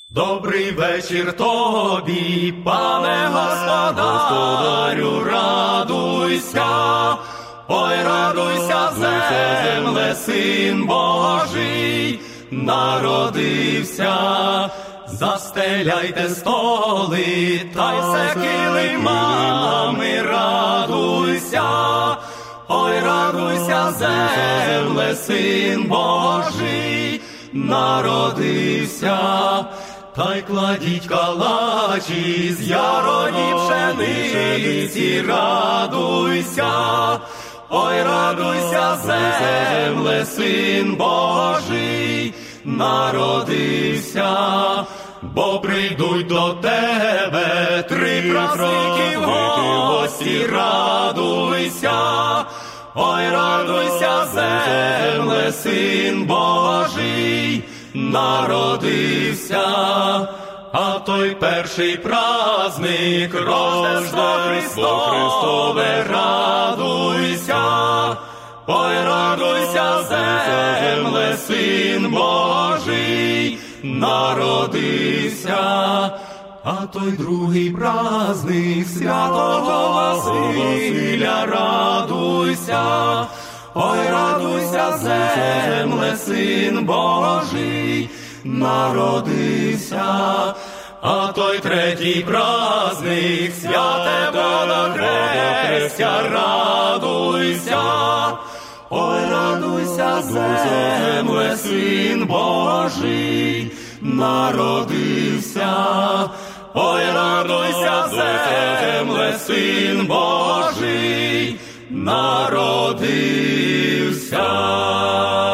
Добрий вечір тобі, пане господарю, радуйся, ой, радуйся, земле, син Божий народився. Застеляйте столи, та й все килимами, радуйся, ой, радуйся, земле, син Божий народився. Та й кладіть калачі з яроні пшениці, радуйся, ой, радуйся, земле, син Божий народився. Бо прийдуть до тебе три праздники в гості, радуйся, ой, радуйся, земле, син Божий народився. А той перший праздник Рождество Христове, радуйся, ой, радуйся, земле, син Божий народився. А той другий праздник святого Василя, радуйся, ой, радуйся, земле, син Божий народився. А той третій праздник святе Водохрестя, радуйся, ой, радуйся, земле, син Божий народився. Ой, радуйся, земле, син Божий народився.